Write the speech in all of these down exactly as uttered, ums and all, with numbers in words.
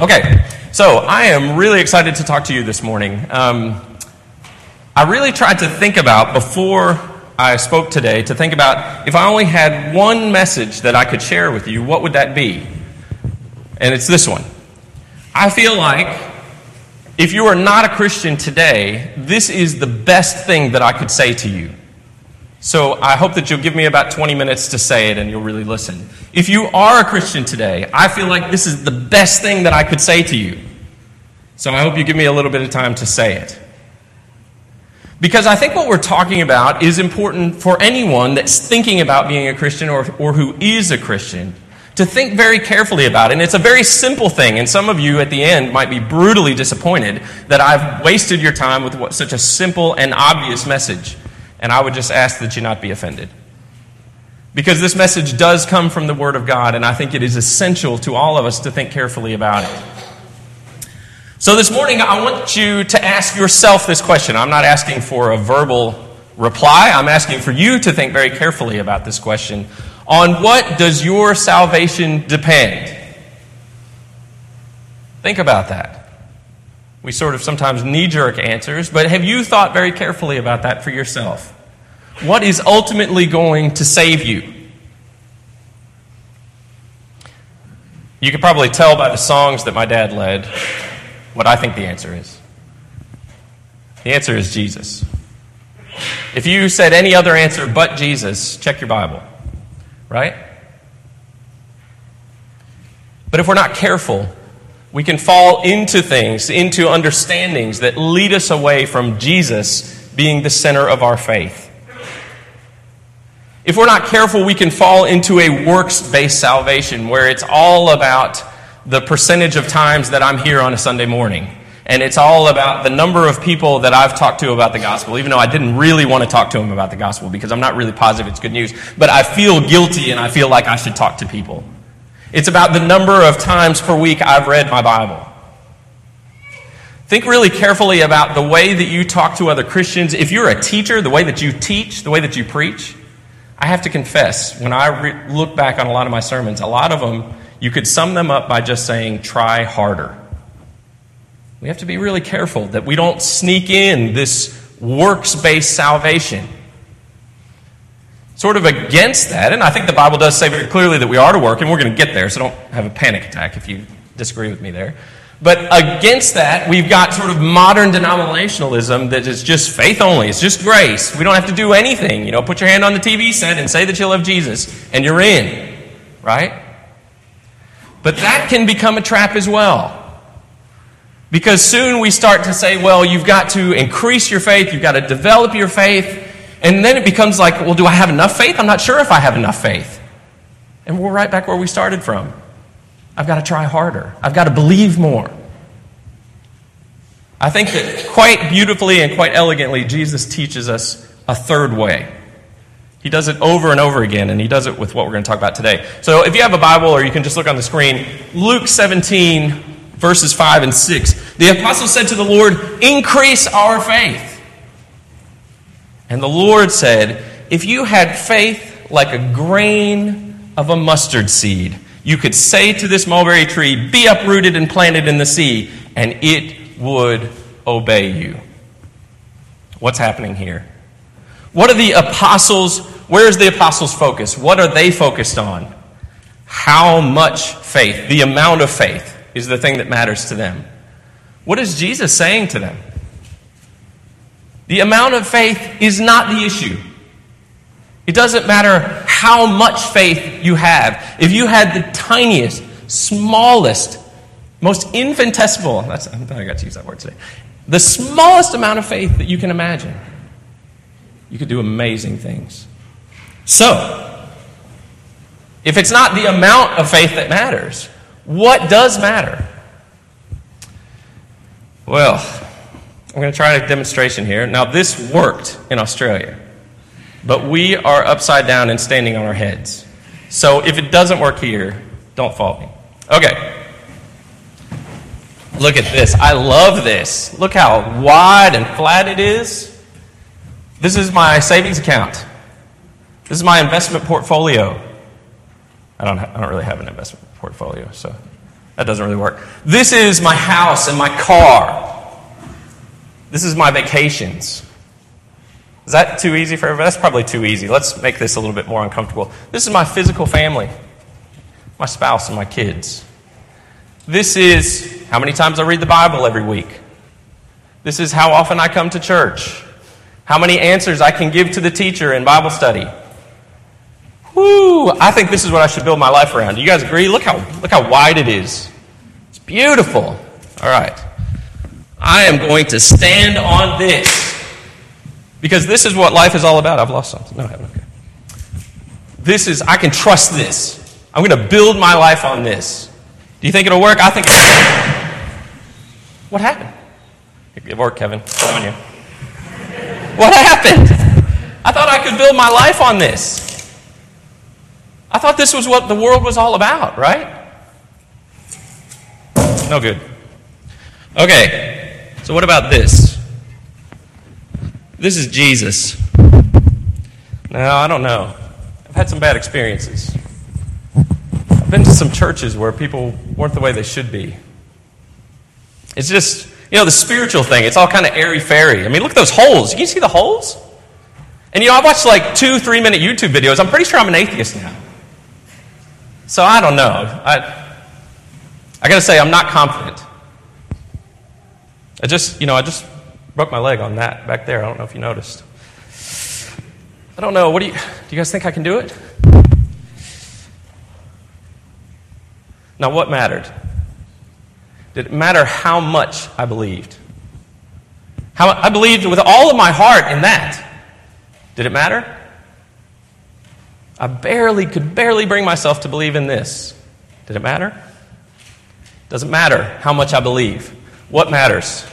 Okay, so I am really excited to talk to you this morning. Um, I really tried to think about, before I spoke today, to think about if I only had one message that I could share with you, what would that be? And it's this one. I feel like if you are not a Christian today, this is the best thing that I could say to you. So I hope that you'll give me about twenty minutes to say it and you'll really listen. If you are a Christian today, I feel like this is the best thing that I could say to you. So I hope you give me a little bit of time to say it. Because I think what we're talking about is important for anyone that's thinking about being a Christian or, or who is a Christian to think very carefully about it. And it's a very simple thing, and some of you at the end might be brutally disappointed that I've wasted your time with what, such a simple and obvious message. And I would just ask that you not be offended. Because this message does come from the Word of God, and I think it is essential to all of us to think carefully about it. So this morning, I want you to ask yourself this question. I'm not asking for a verbal reply. I'm asking for you to think very carefully about this question. On what does your salvation depend? Think about that. We sort of sometimes knee-jerk answers, but have you thought very carefully about that for yourself? What is ultimately going to save you? You could probably tell by the songs that my dad led what I think the answer is. The answer is Jesus. If you said any other answer but Jesus, check your Bible, right? But if we're not careful, we can fall into things, into understandings that lead us away from Jesus being the center of our faith. If we're not careful, we can fall into a works-based salvation where it's all about the percentage of times that I'm here on a Sunday morning. And it's all about the number of people that I've talked to about the gospel, even though I didn't really want to talk to them about the gospel because I'm not really positive it's good news. But I feel guilty and I feel like I should talk to people. It's about the number of times per week I've read my Bible. Think really carefully about the way that you talk to other Christians. If you're a teacher, the way that you teach, the way that you preach, I have to confess, when I re- look back on a lot of my sermons, a lot of them, you could sum them up by just saying, try harder. We have to be really careful that we don't sneak in this works-based salvation. Sort of against that, and I think the Bible does say very clearly that we are to work, and we're going to get there, so don't have a panic attack if you disagree with me there. But against that, we've got sort of modern denominationalism that is just faith only. It's just grace. We don't have to do anything. You know, put your hand on the T V set and say that you love Jesus, and you're in, right? But that can become a trap as well. Because soon we start to say, well, you've got to increase your faith, you've got to develop your faith, and then it becomes like, well, do I have enough faith? I'm not sure if I have enough faith. And we're right back where we started from. I've got to try harder. I've got to believe more. I think that quite beautifully and quite elegantly, Jesus teaches us a third way. He does it over and over again, and he does it with what we're going to talk about today. So if you have a Bible, or you can just look on the screen, Luke seventeen, verses five and six. The apostle said to the Lord, increase our faith. And the Lord said, if you had faith like a grain of a mustard seed, you could say to this mulberry tree, be uprooted and planted in the sea, and it would obey you. What's happening here? What are the apostles, where is the apostles' focus? What are they focused on? How much faith, the amount of faith, is the thing that matters to them. What is Jesus saying to them? The amount of faith is not the issue. It doesn't matter how much faith you have. If you had the tiniest, smallest, most infinitesimal, that's, I thought I got to use that word today, the smallest amount of faith that you can imagine, you could do amazing things. So, if it's not the amount of faith that matters, what does matter? Well, I'm going to try a demonstration here. Now, this worked in Australia, but we are upside down and standing on our heads. So if it doesn't work here, don't fault me. Okay. Look at this. I love this. Look how wide and flat it is. This is my savings account. This is my investment portfolio. I don't, I don't really have an investment portfolio, so That doesn't really work. This is my house and my car. This is my vacations. Is that too easy for everybody? That's probably too easy. Let's make this a little bit more uncomfortable. This is my physical family, my spouse and my kids. This is how many times I read the Bible every week. This is how often I come to church. How many answers I can give to the teacher in Bible study. Woo! I think this is what I should build my life around. Do you guys agree? Look how look how wide it is. It's beautiful. All right. I am going to stand on this because this is what life is all about. I've lost something. No, I haven't. Okay. This is, I can trust this. I'm going to build my life on this. Do you think it'll work? I think it'll work. What happened? It worked, Kevin. It's on you. What happened? I thought I could build my life on this. I thought this was what the world was all about, right? No good. Okay, so what about this? This is Jesus. Now, I don't know. I've had some bad experiences. I've been to some churches where people weren't the way they should be. It's just, you know, the spiritual thing, it's all kind of airy-fairy. I mean, look at those holes. Can you see the holes? And, you know, I've watched like two, three-minute YouTube videos. I'm pretty sure I'm an atheist now. So I don't know. I I got to say, I'm not confident. I just, you know, I just broke my leg on that back there. I don't know if you noticed. I don't know. What do you, do you guys think I can do it? Now, what mattered? Did it matter how much I believed? How I believed with all of my heart in that. Did it matter? I barely, could barely bring myself to believe in this. Did it matter? Doesn't matter how much I believe. What matters?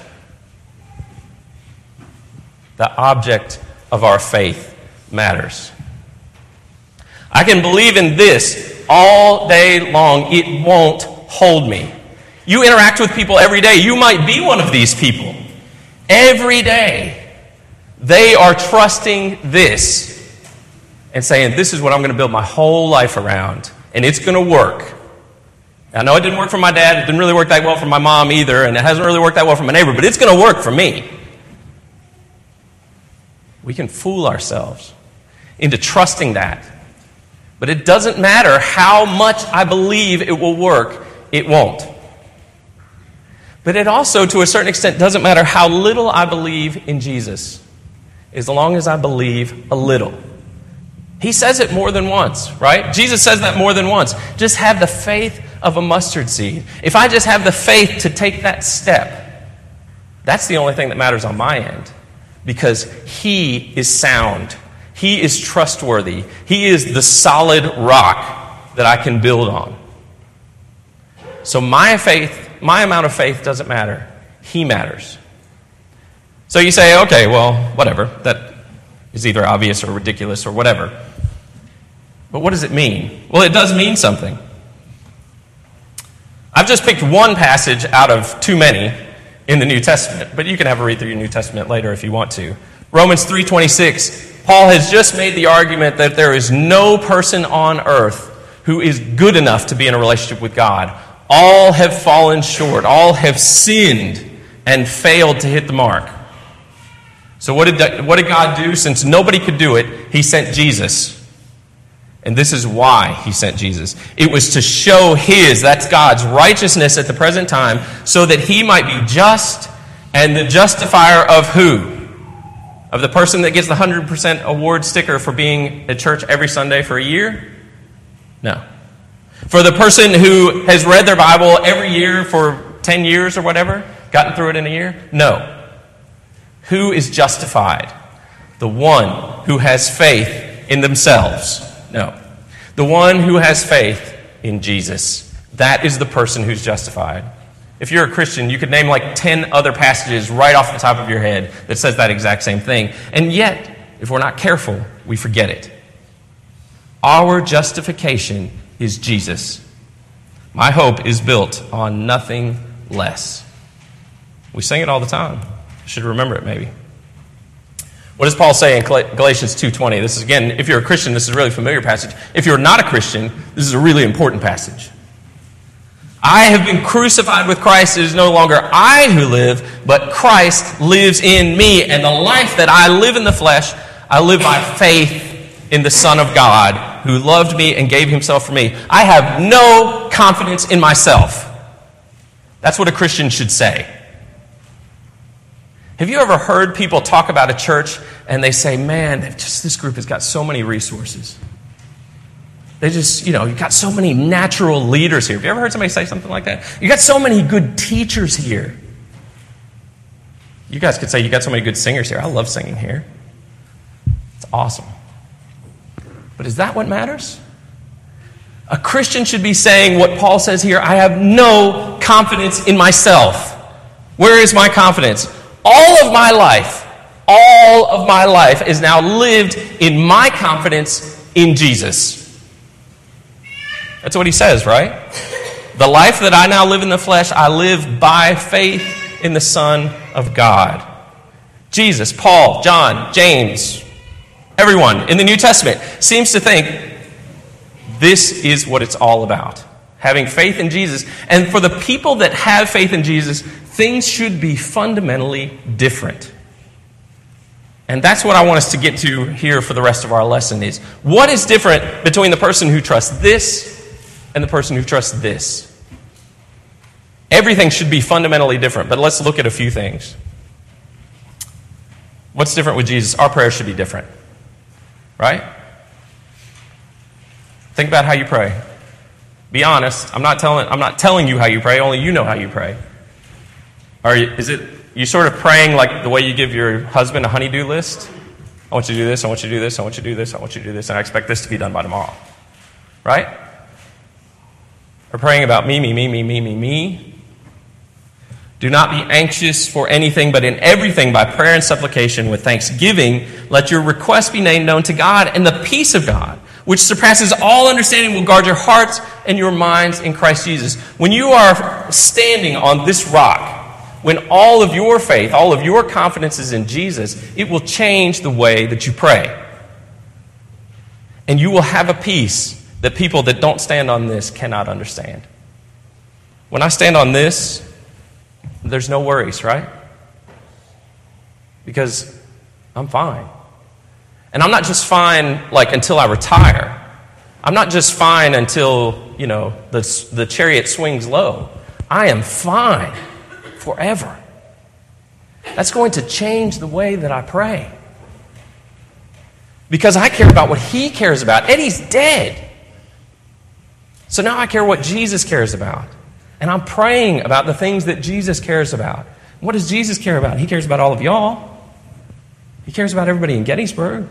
The object of our faith matters. I can believe in this all day long. It won't hold me. You interact with people every day. You might be one of these people. Every day, they are trusting this and saying, this is what I'm going to build my whole life around, and it's going to work. I know it didn't work for my dad. It didn't really work that well for my mom either, and it hasn't really worked that well for my neighbor, but it's going to work for me. We can fool ourselves into trusting that. But it doesn't matter how much I believe it will work, it won't. But it also, to a certain extent, doesn't matter how little I believe in Jesus, as long as I believe a little. He says it more than once, right? Jesus says that more than once. Just have the faith of a mustard seed. If I just have the faith to take that step, that's the only thing that matters on my end. Because He is sound. He is trustworthy. He is the solid rock that I can build on. So my faith, my amount of faith doesn't matter. He matters. So you say, okay, well, whatever. That is either obvious or ridiculous or whatever. But what does it mean? Well, it does mean something. I've just picked one passage out of too many in the New Testament, but you can have a read through your New Testament later if you want to. Romans three twenty-six, Paul has just made the argument that there is no person on earth who is good enough to be in a relationship with God. All have fallen short. All have sinned and failed to hit the mark. So what did, what did God do? Since nobody could do it, He sent Jesus. And this is why He sent Jesus. It was to show His, that's God's, righteousness at the present time so that He might be just and the justifier of who? Of the person that gets the one hundred percent award sticker for being at church every Sunday for a year? No. For the person who has read their Bible every year for ten years or whatever, gotten through it in a year? No. Who is justified? The one who has faith in themselves. No. The one who has faith in Jesus. That is the person who's justified. If you're a Christian, you could name like ten other passages right off the top of your head that says that exact same thing. And yet, if we're not careful, we forget it. Our justification is Jesus. My hope is built on nothing less. We sing it all the time. Should remember it maybe. What does Paul say in Galatians two twenty? This is, again, if you're a Christian, this is a really familiar passage. If you're not a Christian, this is a really important passage. I have been crucified with Christ. It is no longer I who live, but Christ lives in me. And the life that I live in the flesh, I live by faith in the Son of God, who loved me and gave himself for me. I have no confidence in myself. That's what a Christian should say. Have you ever heard people talk about a church and they say, man, just this group has got so many resources. They just, you know, you've got so many natural leaders here. Have you ever heard somebody say something like that? You got so many good teachers here. You guys could say you got so many good singers here. I love singing here. It's awesome. But is that what matters? A Christian should be saying what Paul says here, I have no confidence in myself. Where is my confidence? All of my life, all of my life is now lived in my confidence in Jesus. That's what he says, right? The life that I now live in the flesh, I live by faith in the Son of God. Jesus, Paul, John, James, everyone in the New Testament seems to think this is what it's all about. Having faith in Jesus. And for the people that have faith in Jesus, things should be fundamentally different. And that's what I want us to get to here for the rest of our lesson is, what is different between the person who trusts this and the person who trusts this? Everything should be fundamentally different, but let's look at a few things. What's different with Jesus? Our prayers should be different, right? Think about how you pray. Be honest. I'm not telling, I'm not telling you how you pray, only you know how you pray. Are you, is it you sort of praying like the way you give your husband a honey-do list? I want you to do this, I want you to do this, I want you to do this, I want you to do this, and I expect this to be done by tomorrow. Right? Or praying about me, me, me, me, me, me, me. Do not be anxious for anything, but in everything by prayer and supplication with thanksgiving, let your requests be made known to God, and the peace of God, which surpasses all understanding, will guard your hearts and your minds in Christ Jesus. When you are standing on this rock, when all of your faith, all of your confidence is in Jesus, it will change the way that you pray. And you will have a peace that people that don't stand on this cannot understand. When I stand on this, there's no worries, right? Because I'm fine. And I'm not just fine like until I retire. I'm not just fine until, you know, the, the chariot swings low. I am fine forever. That's going to change the way that I pray. Because I care about what he cares about. Eddie's dead. So now I care what Jesus cares about. And I'm praying about the things that Jesus cares about. What does Jesus care about? He cares about all of y'all. He cares about everybody in Gettysburg.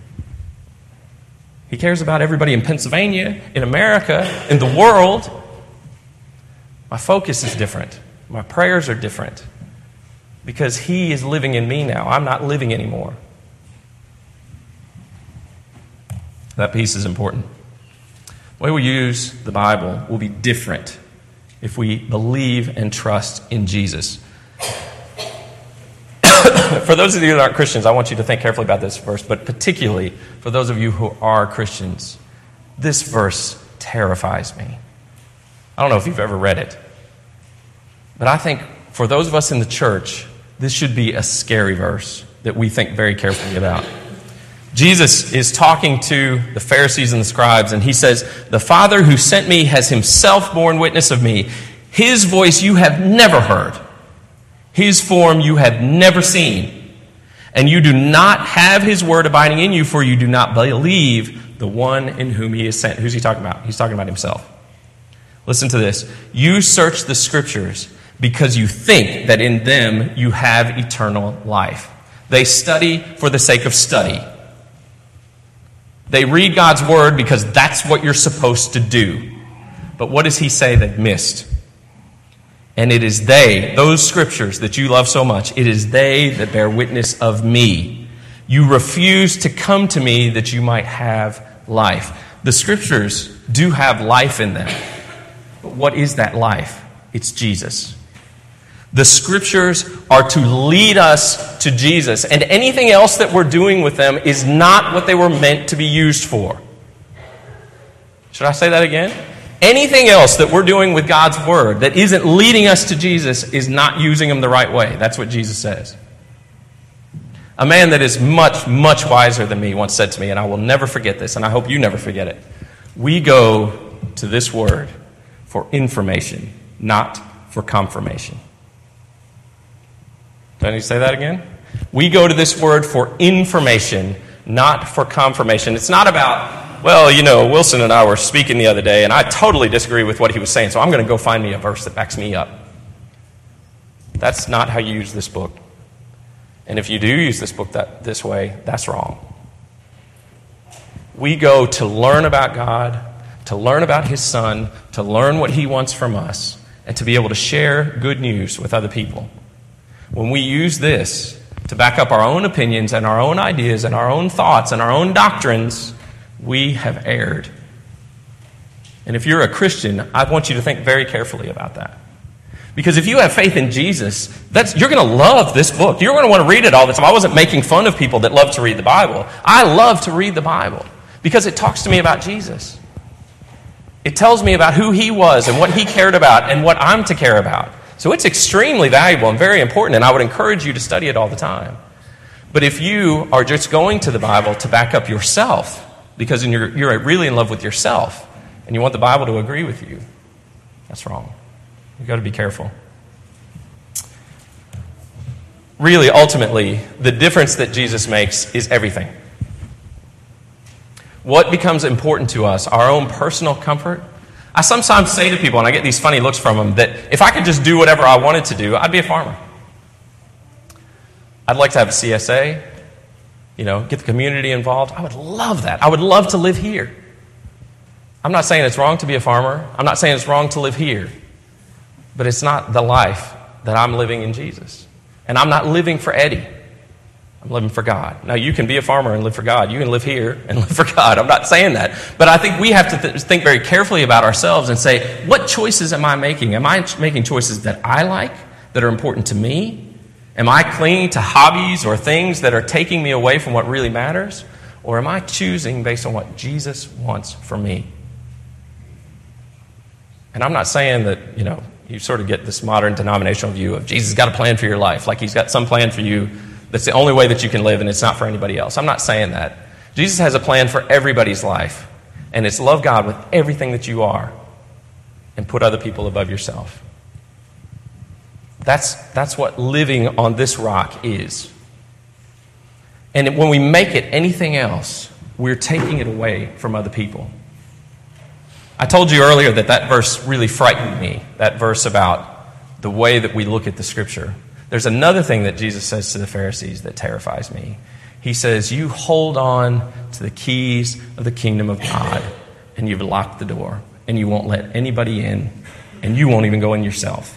He cares about everybody in Pennsylvania, in America, in the world. My focus is different. My prayers are different. Because he is living in me now. I'm not living anymore. That piece is important. The way we use the Bible will be different if we believe and trust in Jesus. For those of you that aren't Christians, I want you to think carefully about this verse, but particularly for those of you who are Christians, this verse terrifies me. I don't know if you've ever read it, but I think for those of us in the church, this should be a scary verse that we think very carefully about. Jesus is talking to the Pharisees and the scribes, and he says, "The Father who sent me has himself borne witness of me. His voice you have never heard. His form you have never seen. And you do not have his word abiding in you, for you do not believe the one in whom he is sent." Who's he talking about? He's talking about himself. Listen to this. "You search the scriptures because you think that in them you have eternal life. They study for the sake of study. They read God's word because that's what you're supposed to do." But what does he say they've missed? "And it is they, those scriptures that you love so much, it is they that bear witness of me. You refuse to come to me that you might have life." The scriptures do have life in them. But what is that life? It's Jesus. The scriptures are to lead us to Jesus, and anything else that we're doing with them is not what they were meant to be used for. Should I say that again? Anything else that we're doing with God's word that isn't leading us to Jesus is not using them the right way. That's what Jesus says. A man that is much, much wiser than me once said to me, and I will never forget this, and I hope you never forget it. We go to this word for information, not for confirmation. Did I need to say that again? We go to this word for information, not for confirmation. It's not about, well, you know, Wilson and I were speaking the other day, and I totally disagree with what he was saying, so I'm going to go find me a verse that backs me up. That's not how you use this book. And if you do use this book that, this way, that's wrong. We go to learn about God, to learn about His Son, to learn what He wants from us, and to be able to share good news with other people. When we use this to back up our own opinions and our own ideas and our own thoughts and our own doctrines, we have erred. And if you're a Christian, I want you to think very carefully about that. Because if you have faith in Jesus, that's, you're going to love this book. You're going to want to read it all the time. I wasn't making fun of people that love to read the Bible. I love to read the Bible because it talks to me about Jesus. It tells me about who He was and what He cared about and what I'm to care about. So it's extremely valuable and very important, and I would encourage you to study it all the time. But if you are just going to the Bible to back up yourself, because you're, you're really in love with yourself, and you want the Bible to agree with you, that's wrong. You've got to be careful. Really, ultimately, the difference that Jesus makes is everything. What becomes important to us, our own personal comfort. I sometimes say to people, and I get these funny looks from them, that if I could just do whatever I wanted to do, I'd be a farmer. I'd like to have a C S A, you know, get the community involved. I would love that. I would love to live here. I'm not saying it's wrong to be a farmer. I'm not saying it's wrong to live here. But it's not the life that I'm living in Jesus. And I'm not living for Eddie. I'm living for God. Now, you can be a farmer and live for God. You can live here and live for God. I'm not saying that. But I think we have to th- think very carefully about ourselves and say, what choices am I making? Am I ch- making choices that I like, that are important to me? Am I clinging to hobbies or things that are taking me away from what really matters? Or am I choosing based on what Jesus wants for me? And I'm not saying that, you know, you sort of get this modern denominational view of Jesus has got a plan for your life, like He's got some plan for you that's the only way that you can live and it's not for anybody else. I'm not saying that. Jesus has a plan for everybody's life, and it's love God with everything that you are and put other people above yourself. That's, that's what living on this rock is. And when we make it anything else, we're taking it away from other people. I told you earlier that that verse really frightened me, that verse about the way that we look at the Scripture. There's another thing that Jesus says to the Pharisees that terrifies me. He says, you hold on to the keys of the kingdom of God, and you've locked the door, and you won't let anybody in, and you won't even go in yourself.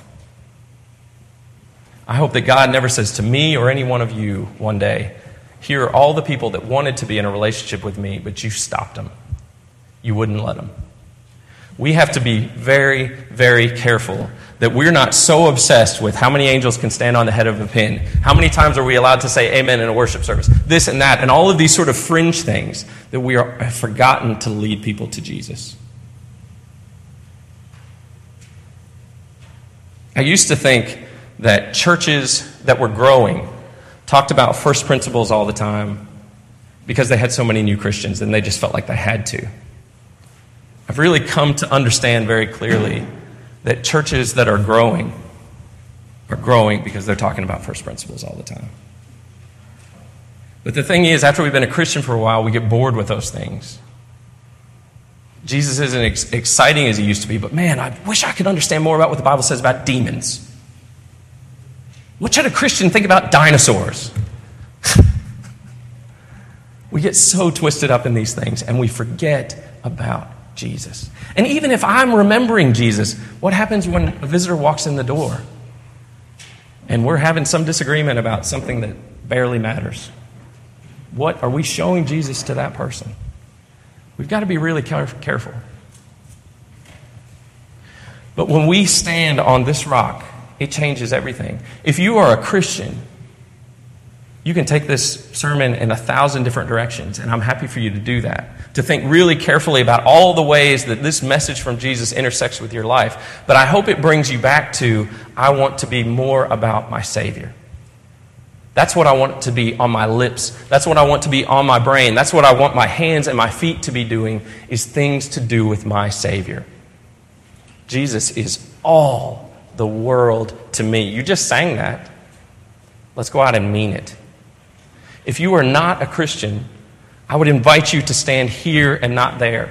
I hope that God never says to me or any one of you one day, here are all the people that wanted to be in a relationship with me, but you stopped them. You wouldn't let them. We have to be very, very careful that we're not so obsessed with how many angels can stand on the head of a pin. How many times are we allowed to say amen in a worship service? This and that, and all of these sort of fringe things that we are have forgotten to lead people to Jesus. I used to think that churches that were growing talked about first principles all the time because they had so many new Christians and they just felt like they had to. I've really come to understand very clearly that churches that are growing are growing because they're talking about first principles all the time. But the thing is, after we've been a Christian for a while, we get bored with those things. Jesus isn't as exciting as He used to be, but man, I wish I could understand more about what the Bible says about demons. What should a Christian think about dinosaurs? We get so twisted up in these things, and we forget about Jesus. And even if I'm remembering Jesus, what happens when a visitor walks in the door and we're having some disagreement about something that barely matters? What are we showing Jesus to that person? We've got to be really careful. But when we stand on this rock, it changes everything. If you are a Christian, you can take this sermon in a thousand different directions, and I'm happy for you to do that. to think really carefully about all the ways that this message from Jesus intersects with your life. But I hope it brings you back to, I want to be more about my Savior. That's what I want to be on my lips. That's what I want to be on my brain. That's what I want my hands and my feet to be doing, is things to do with my Savior. Jesus is all the world to me. You just sang that. Let's go out and mean it. If you are not a Christian, I would invite you to stand here and not there.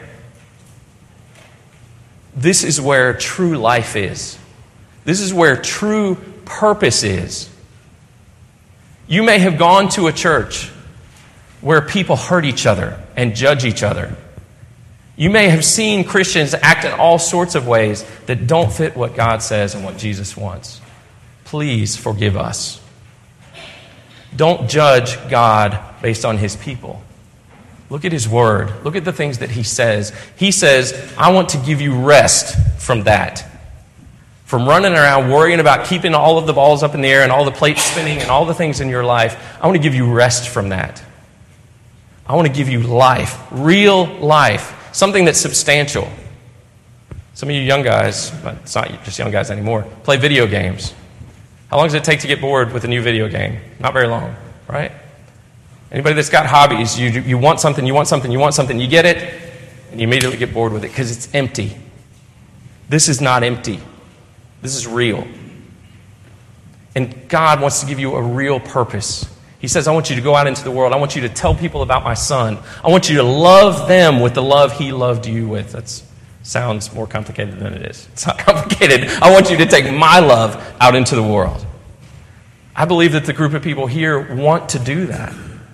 This is where true life is. This is where true purpose is. You may have gone to a church where people hurt each other and judge each other. You may have seen Christians act in all sorts of ways that don't fit what God says and what Jesus wants. Please forgive us. Don't judge God based on His people. Look at His Word. Look at the things that He says. He says, I want to give you rest from that. From running around worrying about keeping all of the balls up in the air and all the plates spinning and all the things in your life. I want to give you rest from that. I want to give you life, real life, something that's substantial. Some of you young guys, but it's not just young guys anymore, play video games. How long does it take to get bored with a new video game? Not very long, right? Anybody that's got hobbies, you, you want something, you want something, you want something, you get it, and you immediately get bored with it because it's empty. This is not empty. This is real. And God wants to give you a real purpose. He says, I want you to go out into the world. I want you to tell people about my Son. I want you to love them with the love He loved you with. That sounds more complicated than it is. It's not complicated. I want you to take my love out into the world. I believe that the group of people here want to do that.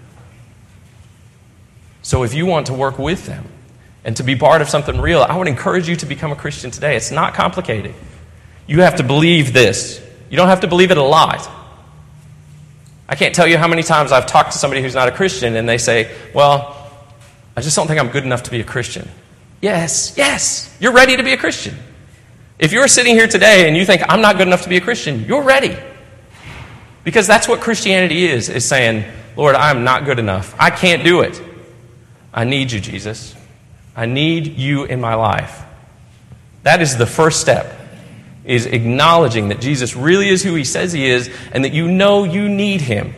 So if you want to work with them and to be part of something real, I would encourage you to become a Christian today. It's not complicated. You have to believe this. You don't have to believe it a lot. I can't tell you how many times I've talked to somebody who's not a Christian and they say, well, I just don't think I'm good enough to be a Christian. Yes, yes, you're ready to be a Christian. If you're sitting here today and you think, I'm not good enough to be a Christian, you're ready. Because that's what Christianity is, is saying, Lord, I'm not good enough. I can't do it. I need you, Jesus. I need you in my life. That is the first step, is acknowledging that Jesus really is who He says He is and that you know you need Him.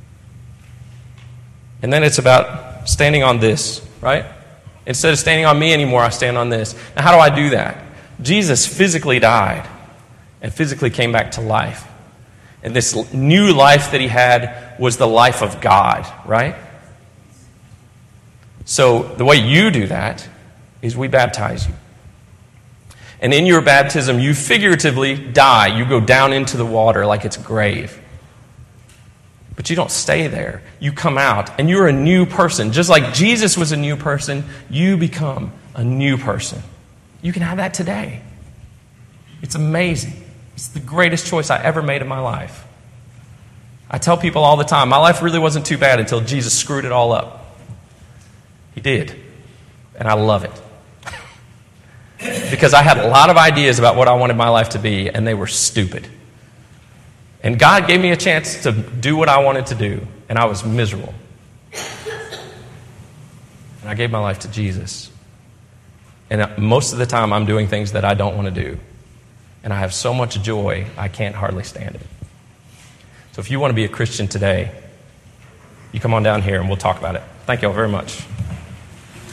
And then it's about standing on this, right? Instead of standing on me anymore, I stand on this. Now, how do I do that? Jesus physically died and physically came back to life. And this new life that He had was the life of God, right? So the way you do that is we baptize you. And in your baptism, you figuratively die. You go down into the water like it's a grave. But you don't stay there. You come out, and you're a new person. Just like Jesus was a new person, you become a new person. You can have that today. It's amazing. It's the greatest choice I ever made in my life. I tell people all the time, my life really wasn't too bad until Jesus screwed it all up. He did. And I love it. Because I had a lot of ideas about what I wanted my life to be, and they were stupid. And God gave me a chance to do what I wanted to do, and I was miserable. And I gave my life to Jesus. And most of the time, I'm doing things that I don't want to do. And I have so much joy, I can't hardly stand it. So if you want to be a Christian today, you come on down here and we'll talk about it. Thank you all very much.